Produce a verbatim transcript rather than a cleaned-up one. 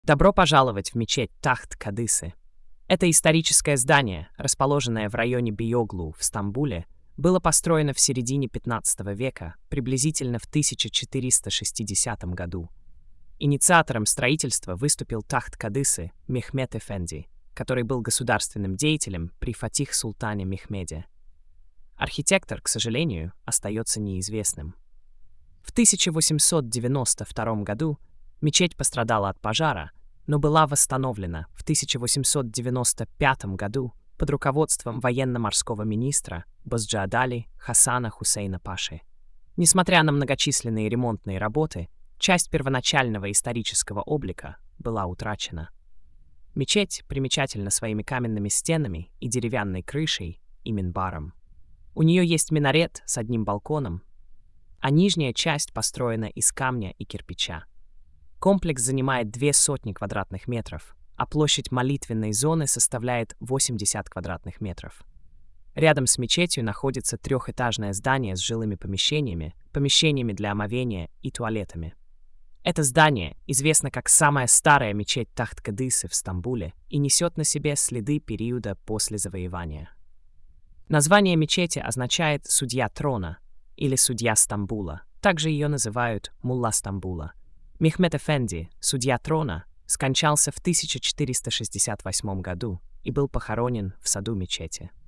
Добро пожаловать в мечеть Тахт-Кадысы. Это историческое здание, расположенное в районе Биоглу в Стамбуле, было построено в середине пятнадцатого века, приблизительно в тысяча четыреста шестидесятом году. Инициатором строительства выступил Тахт-Кадысы Мехмед Эфенди, который был государственным деятелем при Фатих-Султане Мехмеде. Архитектор, к сожалению, остается неизвестным. В тысяча восемьсот девяносто втором году мечеть пострадала от пожара, но была восстановлена в тысяча восемьсот девяносто пятом году под руководством военно-морского министра Бозджиадали Хасана Хусейна Паши. Несмотря на многочисленные ремонтные работы, часть первоначального исторического облика была утрачена. Мечеть примечательна своими каменными стенами и деревянной крышей и минбаром. У нее есть минарет с одним балконом, а нижняя часть построена из камня и кирпича. Комплекс занимает две сотни квадратных метров, а площадь молитвенной зоны составляет восемьдесят квадратных метров. Рядом с мечетью находится трехэтажное здание с жилыми помещениями, помещениями для омовения и туалетами. Это здание известно как самая старая мечеть Тахт-Кадысы в Стамбуле и несет на себе следы периода после завоевания. Название мечети означает «судья трона» или «судья Стамбула». Также ее называют «мулла Стамбула». Мехмед Эфенди, судья трона, скончался в тысяча четыреста шестьдесят восьмом году и был похоронен в саду мечети.